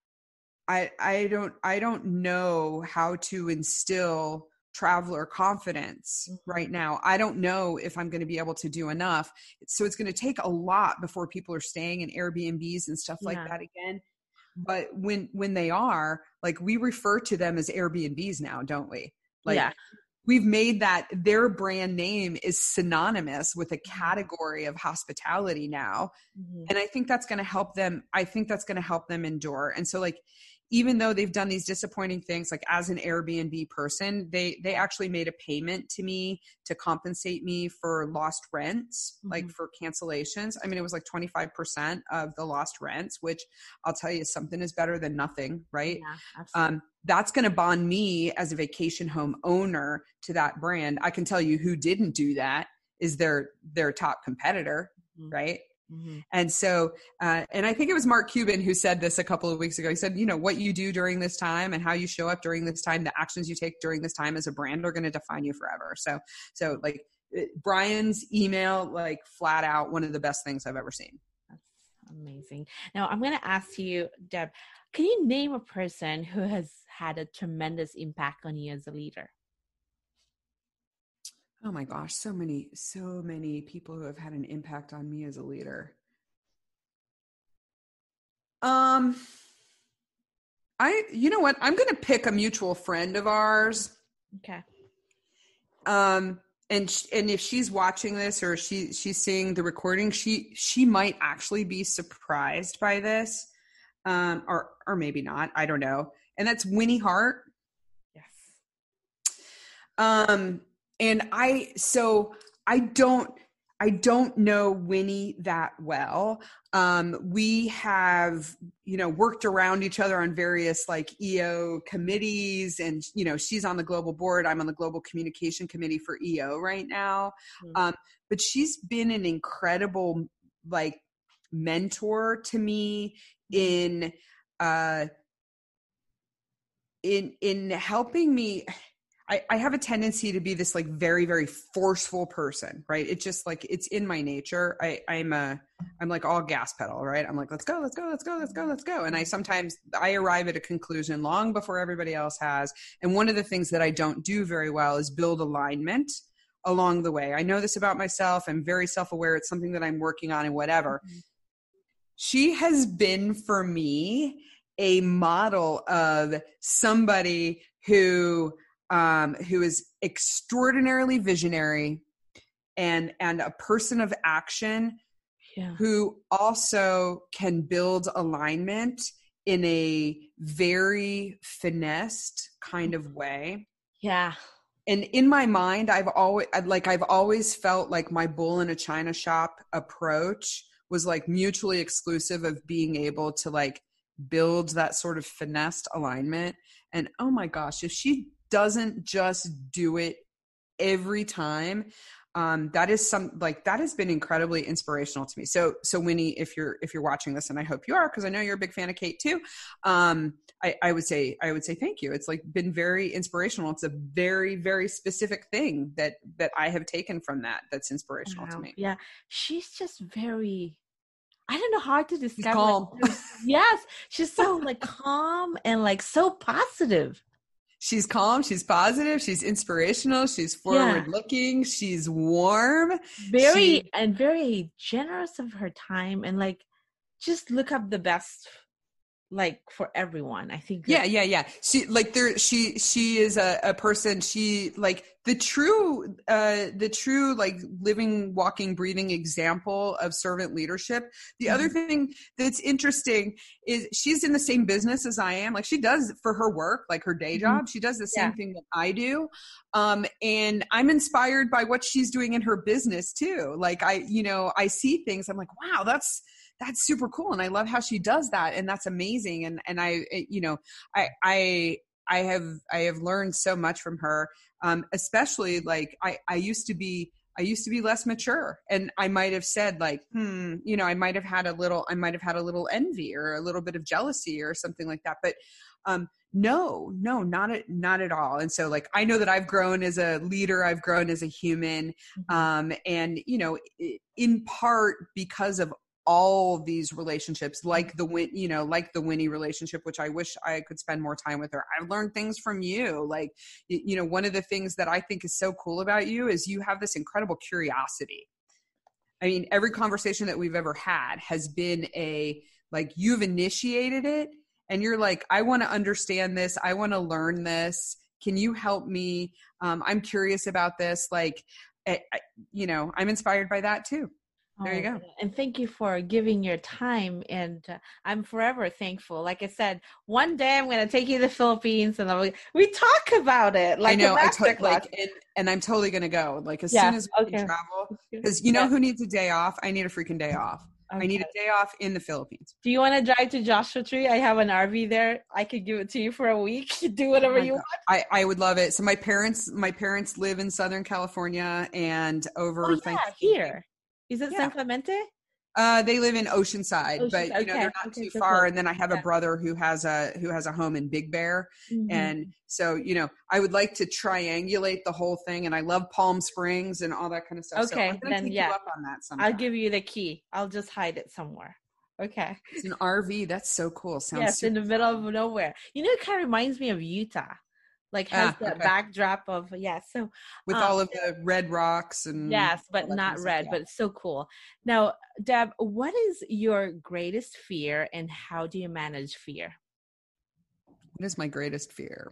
I don't know how to instill traveler confidence right now. I don't know if I'm going to be able to do enough. So it's going to take a lot before people are staying in Airbnbs and stuff like that again. But when they are, like, we refer to them as Airbnbs now, don't we? Like we've made that their brand name is synonymous with a category of hospitality now. And I think that's going to help them. I think that's going to help them endure. And so like, even though they've done these disappointing things, like as an Airbnb person, they actually made a payment to me to compensate me for lost rents, like for cancellations. I mean, it was like 25% of the lost rents, which I'll tell you, something is better than nothing, right? Yeah, absolutely. That's going to bond me as a vacation home owner to that brand. I can tell you who didn't do that is their top competitor, right? And so, and I think it was Mark Cuban who said this a couple of weeks ago. He said, what you do during this time and how you show up during this time, the actions you take during this time as a brand are going to define you forever. So like Brian's email, like flat out one of the best things I've ever seen. That's amazing. Now I'm going to ask you, Deb, can you name a person who has had a tremendous impact on you as a leader? Oh my gosh, so many people who have had an impact on me as a leader. You know what? I'm going to pick a mutual friend of ours. Okay. And if she's watching this or she's seeing the recording, she might actually be surprised by this, or maybe not. I don't know. And that's Winnie Hart. Yes. And I don't know Winnie that well. We have, worked around each other on various like EO committees, and, she's on the global board. I'm on the global communication committee for EO right now. But she's been an incredible like mentor to me in helping me. I have a tendency to be this like very, very forceful person, right? It's just like, it's in my nature. I'm like all gas pedal, right? I'm like, let's go. And I arrive at a conclusion long before everybody else has. And one of the things that I don't do very well is build alignment along the way. I know this about myself. I'm very self-aware. It's something that I'm working on and whatever. Mm-hmm. She has been for me a model of somebody who is extraordinarily visionary and a person of action, who also can build alignment in a very finessed kind of way. Yeah. And in my mind, I've always felt like my bull in a china shop approach was like mutually exclusive of being able to like build that sort of finessed alignment. And oh my gosh, if she doesn't just do it every time, that has been incredibly inspirational to me. So Winnie, if you're watching this, and I hope you are, because I know you're a big fan of Kate too, I would say thank you. It's like been very inspirational. It's a very, very specific thing that I have taken from that's inspirational to me. Yeah, she's just very, I don't know how to describe. She's calm. Yes, she's so like calm and like so positive. She's calm, she's positive, she's inspirational, she's forward looking, she's warm. Very generous of her time, and like just look up the best like for everyone. I think yeah. She is a person, she like the true like living, walking, breathing example of servant leadership. The other thing that's interesting is she's in the same business as I am. Like she does for her work, like her day job, she does the same thing that I do. And I'm inspired by what she's doing in her business too. Like I see things, I'm like, wow, that's super cool. And I love how she does that. And that's amazing. And I have learned so much from her. Especially like I used to be less mature, and I might have said like, I might have had a little envy or a little bit of jealousy or something like that. But, no, not at all. And so like, I know that I've grown as a leader, I've grown as a human. And, in part because of all these relationships, like the Winnie relationship, which I wish I could spend more time with her. I've learned things from you. Like, one of the things that I think is so cool about you is you have this incredible curiosity. I mean, every conversation that we've ever had has been you've initiated it and you're like, I want to understand this. I want to learn this. Can you help me? I'm curious about this. Like, I'm inspired by that too. There you go. And thank you for giving your time. And I'm forever thankful. Like I said, one day I'm going to take you to the Philippines and we talk about it. Like I know, and I'm totally going to go. Like as soon as we can travel, because who needs a day off? I need a freaking day off. Okay. I need a day off in the Philippines. Do you want to drive to Joshua Tree? I have an RV there. I could give it to you for a week. Do whatever you want. I would love it. So my parents live in Southern California, and over Thanksgiving. Here. Is it San Clemente? They live in Oceanside, but they're not too far. Cool. And then I have a brother who has a home in Big Bear, and so I would like to triangulate the whole thing. And I love Palm Springs and all that kind of stuff. Okay, so I'm gonna take you up on that sometime. I'll give you the key. I'll just hide it somewhere. Okay. It's an RV. That's so cool. Sounds in the middle of nowhere. It kind of reminds me of Utah. like has that Okay. backdrop of, yeah. So With all of the red rocks and yes, all but that kind not of stuff, red, yeah. but it's so cool. Now, Deb, what is your greatest fear and how do you manage fear? What is my greatest fear?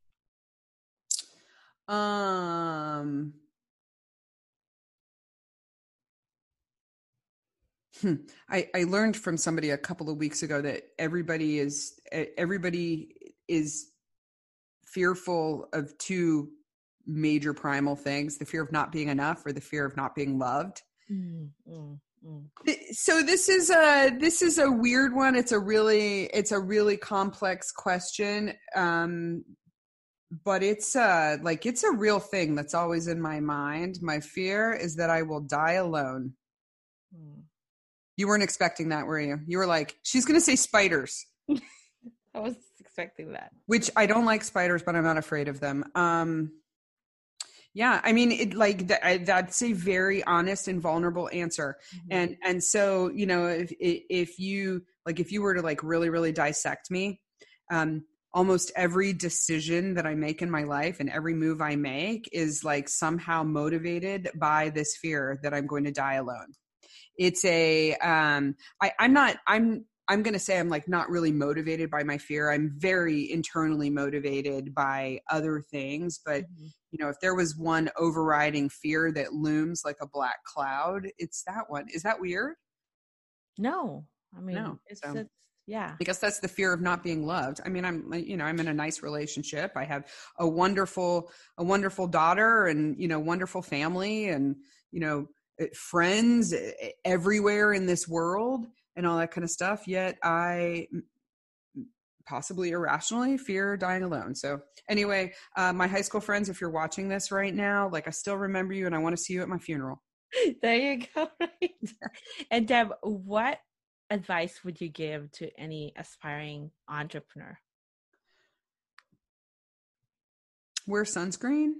Um, I learned from somebody a couple of weeks ago that everybody is fearful of two major primal things: the fear of not being enough or the fear of not being loved. Mm, mm, mm. So this is a weird one. It's a really complex question. But it's it's a real thing that's always in my mind. My fear is that I will die alone. Mm. You weren't expecting that, were you? You were like, she's going to say spiders, I was expecting that. which I don't like spiders, but I'm not afraid of them. Yeah, I mean, that's a very honest and vulnerable answer. Mm-hmm. And so, if you were to like really, really dissect me, almost every decision that I make in my life and every move I make is like somehow motivated by this fear that I'm going to die alone. It's I'm going to say I'm like not really motivated by my fear. I'm very internally motivated by other things. But, if there was one overriding fear that looms like a black cloud, it's that one. Is that weird? No, I mean, No. it's So, yeah. because that's the fear of not being loved. I mean, I'm in a nice relationship. I have a wonderful daughter and, wonderful family and, friends everywhere in this world and all that kind of stuff. Yet I possibly irrationally fear dying alone. So anyway, my high school friends, if you're watching this right now, like I still remember you and I want to see you at my funeral. There you go. Right. And Deb, what advice would you give to any aspiring entrepreneur? Wear sunscreen.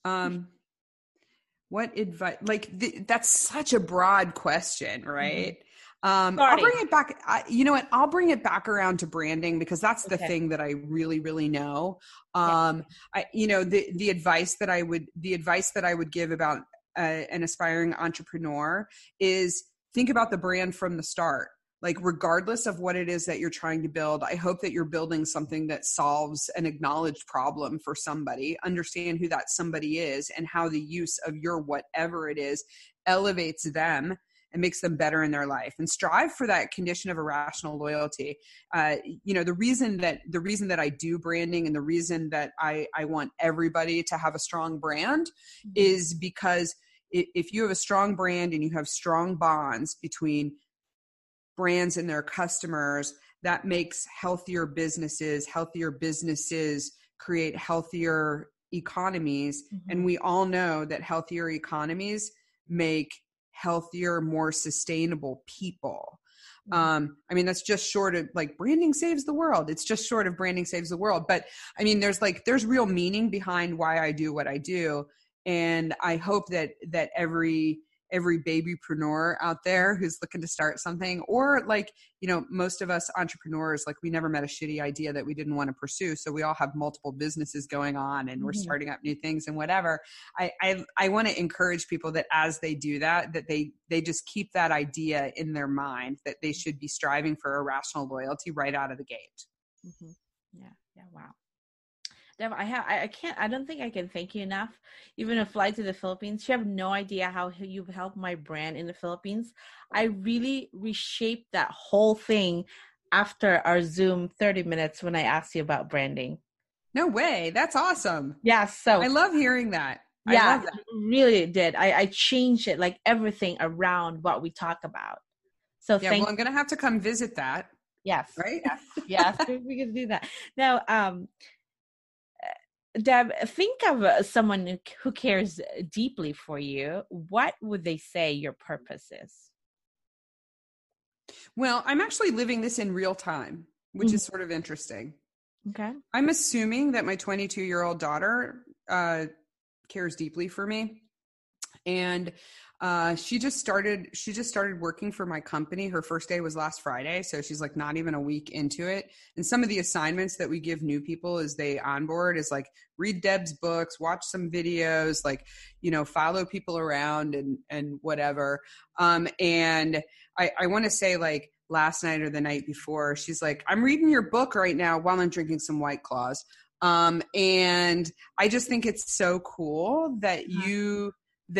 What advice? That's such a broad question, right? I'll bring it back. You know what? I'll bring it back around to branding because that's the thing that I really, really know. The advice that I would give about an aspiring entrepreneur is think about the brand from the start. Like, regardless of what it is that you're trying to build, I hope that you're building something that solves an acknowledged problem for somebody. Understand who that somebody is and how the use of your whatever it is elevates them and makes them better in their life, and strive for that condition of irrational loyalty. The reason that I do branding and the reason that I want everybody to have a strong brand is because if you have a strong brand and you have strong bonds between brands and their customers, that makes healthier businesses create healthier economies. And we all know that healthier economies make healthier, more sustainable people. I mean, that's just short of like branding saves the world. It's just short of branding saves the world. But I mean, there's real meaning behind why I do what I do. And I hope that every babypreneur out there who's looking to start something, or most of us entrepreneurs, like we never met a shitty idea that we didn't want to pursue. So we all have multiple businesses going on and we're starting up new things and whatever. I want to encourage people that as they do that they just keep that idea in their mind that they should be striving for irrational loyalty right out of the gate. Yeah. Wow. Deb, I don't think I can thank you enough. Even a flight to the Philippines, you have no idea how you've helped my brand in the Philippines. I really reshaped that whole thing after our Zoom 30 minutes when I asked you about branding. No way. That's awesome. Yeah. So I love hearing that. Yeah, I love that. Really did. I changed it, like everything around what we talk about. So yeah, well, I'm going to have to come visit that. Yes. Right? Yes, we can do that. Now, Deb, think of someone who cares deeply for you. What would they say your purpose is? Well, I'm actually living this in real time, which is sort of interesting. Okay. I'm assuming that my 22-year-old daughter cares deeply for me. And she just started working for my company. Her first day was last Friday. So she's like not even a week into it. And some of the assignments that we give new people as they onboard is like read Deb's books, watch some videos, like, you know, follow people around and whatever. And I want to say like last night or the night before, she's like, I'm reading your book right now while I'm drinking some White Claws. And I just think it's so cool that you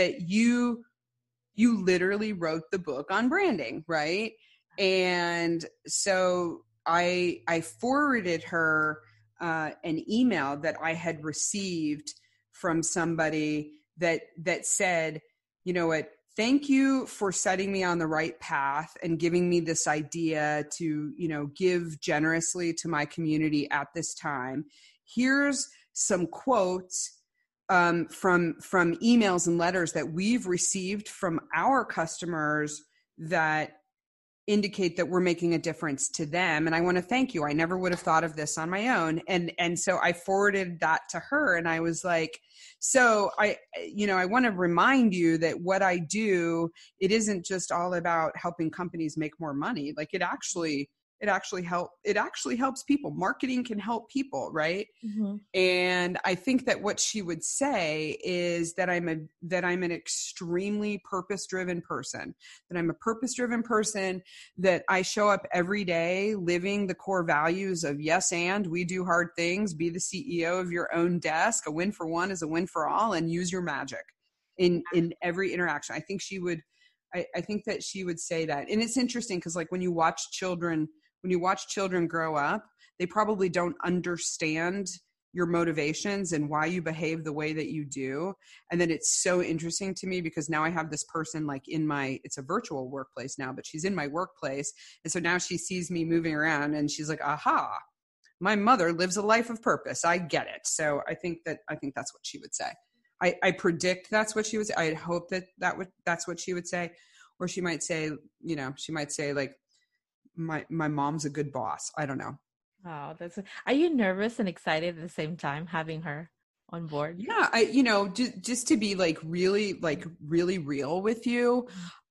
literally wrote the book on branding, right? And so I forwarded her an email that I had received from somebody that said, you know what, thank you for setting me on the right path and giving me this idea to, you know, give generously to my community at this time. Here's some quotes from emails and letters that we've received from our customers that indicate that we're making a difference to them. And I want to thank you. I never would have thought of this on my own. And so I forwarded that to her and I was like, so I want to remind you that what I do, it isn't just all about helping companies make more money. Like it actually helps people. Marketing can help people, right? Mm-hmm. And I think that what she would say is that I'm an extremely purpose-driven person, that I show up every day living the core values of yes, and we do hard things, be the CEO of your own desk. A win for one is a win for all, and use your magic in every interaction. I think that she would say that. And it's interesting because like when you watch children grow up, they probably don't understand your motivations and why you behave the way that you do. And then it's so interesting to me because now I have this person like it's a virtual workplace now, but she's in my workplace. And so now she sees me moving around and she's like, aha, my mother lives a life of purpose. I get it. So I think that's what she would say. I predict that's what she would say. I hope that's what she would say. Or she might say, like, my mom's a good boss. I don't know. Oh, are you nervous and excited at the same time having her on board? Yeah, just to be really real with you.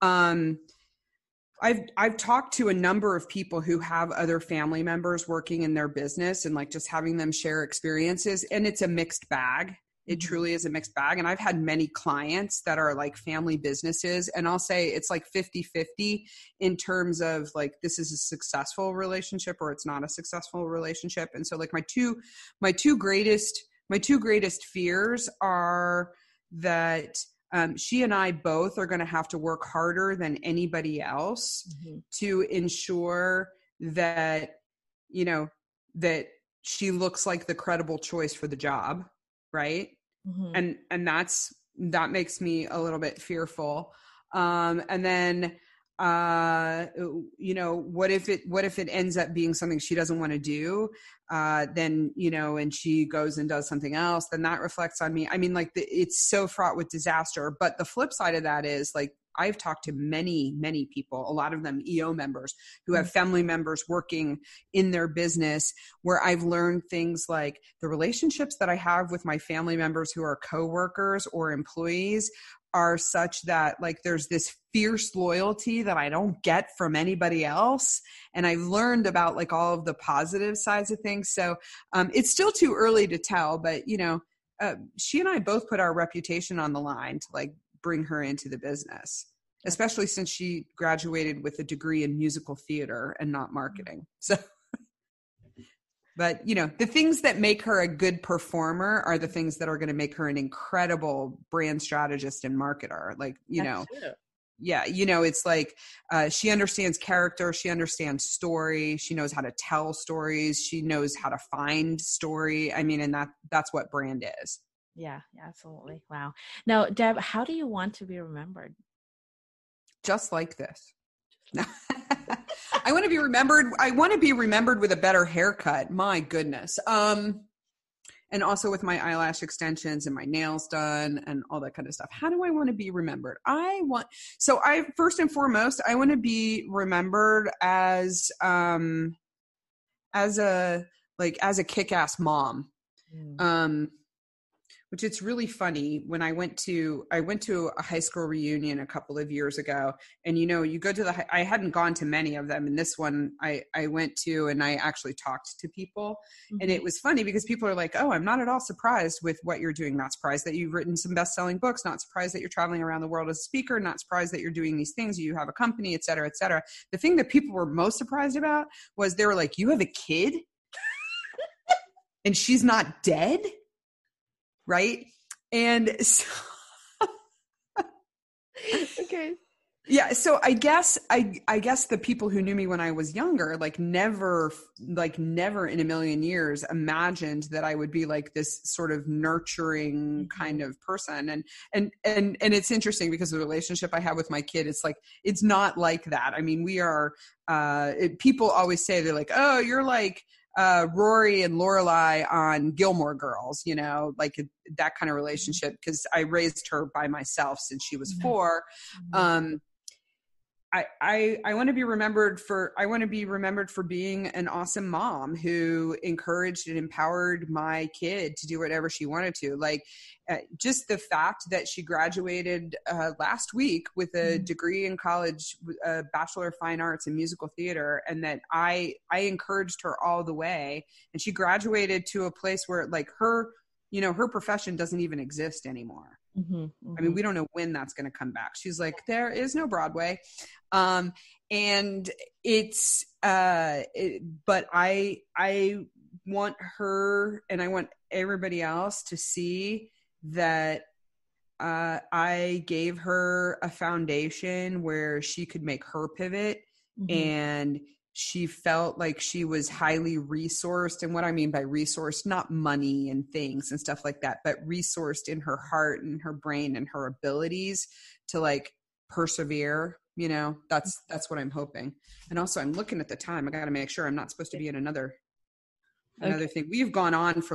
I've talked to a number of people who have other family members working in their business and like just having them share experiences, and it's a mixed bag. It truly is a mixed bag. And I've had many clients that are like family businesses, and I'll say it's like 50-50 in terms of like, this is a successful relationship or it's not a successful relationship. And so like my two greatest fears are that she and I both are going to have to work harder than anybody else to ensure that, that she looks like the credible choice for the job. Right. And that makes me a little bit fearful. And then, what if it ends up being something she doesn't want to do? Then, and she goes and does something else, then that reflects on me. I mean, like it's so fraught with disaster, but the flip side of that is like, I've talked to many, many people, a lot of them EO members who have family members working in their business, where I've learned things like the relationships that I have with my family members who are coworkers or employees are such that like there's this fierce loyalty that I don't get from anybody else. And I've learned about like all of the positive sides of things. So it's still too early to tell, but she and I both put our reputation on the line to like bring her into the business, especially since she graduated with a degree in musical theater and not marketing. So, but the things that make her a good performer are the things that are going to make her an incredible brand strategist and marketer. Like, it's like, she understands character. She understands story. She knows how to tell stories. She knows how to find story. I mean, and that's what brand is. Yeah, absolutely. Wow. Now, Deb, how do you want to be remembered? Just like this. I want to be remembered. I want to be remembered with a better haircut. My goodness. And also with my eyelash extensions and my nails done and all that kind of stuff. How do I want to be remembered? First and foremost, I want to be remembered as a kick-ass mom. which it's really funny. When I went to a high school reunion a couple of years ago, and you go to I hadn't gone to many of them, and this one I went to, and I actually talked to people, and it was funny because people are like, oh, I'm not at all surprised with what you're doing, not surprised that you've written some best-selling books, not surprised that you're traveling around the world as a speaker, not surprised that you're doing these things, you have a company, et cetera, et cetera. The thing that people were most surprised about was they were like, you have a kid and she's not dead? Right. And so, okay. Yeah. So I guess the people who knew me when I was younger, never in a million years imagined that I would be like this sort of nurturing kind of person. And it's interesting because the relationship I have with my kid, it's not like that. I mean, we are, people always say, they're like, oh, you're like, Rory and Lorelai on Gilmore Girls, that kind of relationship, because I raised her by myself since she was 4. I want to be remembered for being an awesome mom who encouraged and empowered my kid to do whatever she wanted to. Just the fact that she graduated last week with a degree in college, a Bachelor of Fine Arts in musical theater, and that I encouraged her all the way. And she graduated to a place where her profession doesn't even exist anymore. I mean, we don't know when that's going to come back. She's like, there is no Broadway. And it's, but I want her, and I want everybody else to see that I gave her a foundation where she could make her pivot, and she felt like she was highly resourced. And what I mean by resourced, not money and things and stuff like that, but resourced in her heart and her brain and her abilities to persevere. That's what I'm hoping. And also I'm looking at the time. I got to make sure I'm not supposed to be in another thing. We've gone on for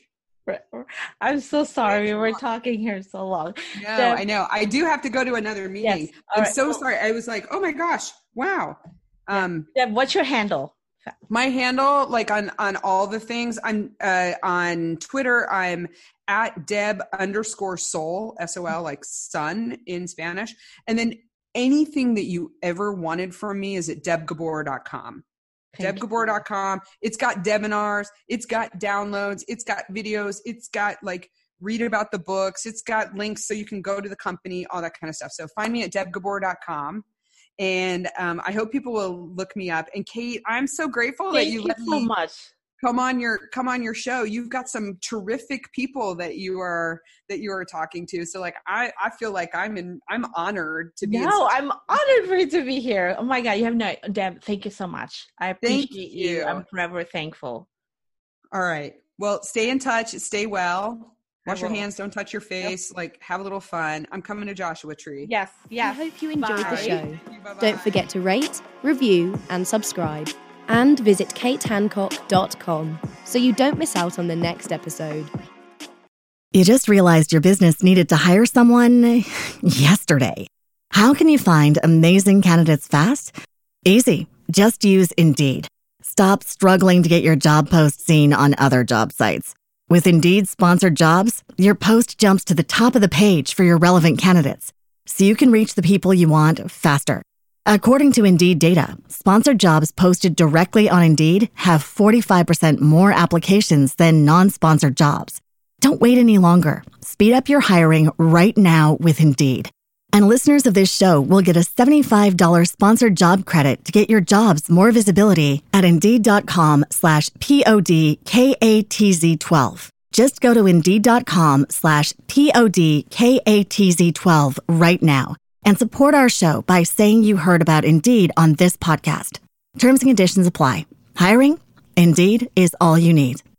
I'm so sorry. We're talking here so long. No, I know. I do have to go to another meeting. Yes. I'm so sorry. I was like, oh my gosh. Wow. Deb, what's your handle? My handle, on all the things, I'm on Twitter, I'm at Deb_Sol, S-O-L, like sun in Spanish. And then anything that you ever wanted from me is at debgabor.com. Debgabor.com. It's got webinars, it's got downloads, it's got videos, it's got read about the books, it's got links so you can go to the company, all that kind of stuff. So find me at debgabor.com. And I hope people will look me up. And Kate, I'm so grateful that you let me come on your show. You've got some terrific people that you are talking to. So I feel like I'm honored to be. No, I'm honored for you to be here. Oh my God, you have no, Deb. Thank you so much. I appreciate you. I'm forever thankful. All right. Well, stay in touch. Stay well. Wash your hands. Don't touch your face. Have a little fun. I'm coming to Joshua Tree. Yes. I hope you enjoyed the show. Bye-bye. Don't forget to rate, review, and subscribe. And visit katehancock.com so you don't miss out on the next episode. You just realized your business needed to hire someone yesterday. How can you find amazing candidates fast? Easy. Just use Indeed. Stop struggling to get your job post seen on other job sites. With Indeed sponsored jobs, your post jumps to the top of the page for your relevant candidates, so you can reach the people you want faster. According to Indeed data, sponsored jobs posted directly on Indeed have 45% more applications than non-sponsored jobs. Don't wait any longer. Speed up your hiring right now with Indeed. And listeners of this show will get a $75 sponsored job credit to get your jobs more visibility at Indeed.com/PODKATZ12. Just go to Indeed.com/PODKATZ12 right now and support our show by saying you heard about Indeed on this podcast. Terms and conditions apply. Hiring? Indeed is all you need.